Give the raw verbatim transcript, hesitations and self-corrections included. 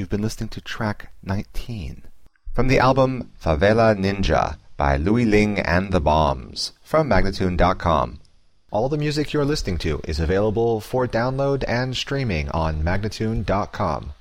been listening to track nineteen from the album Favela Ninja by Louie Ling and the Bombs from Magnatune dot com. All the music you're listening to is available for download and streaming on Magnatune dot com.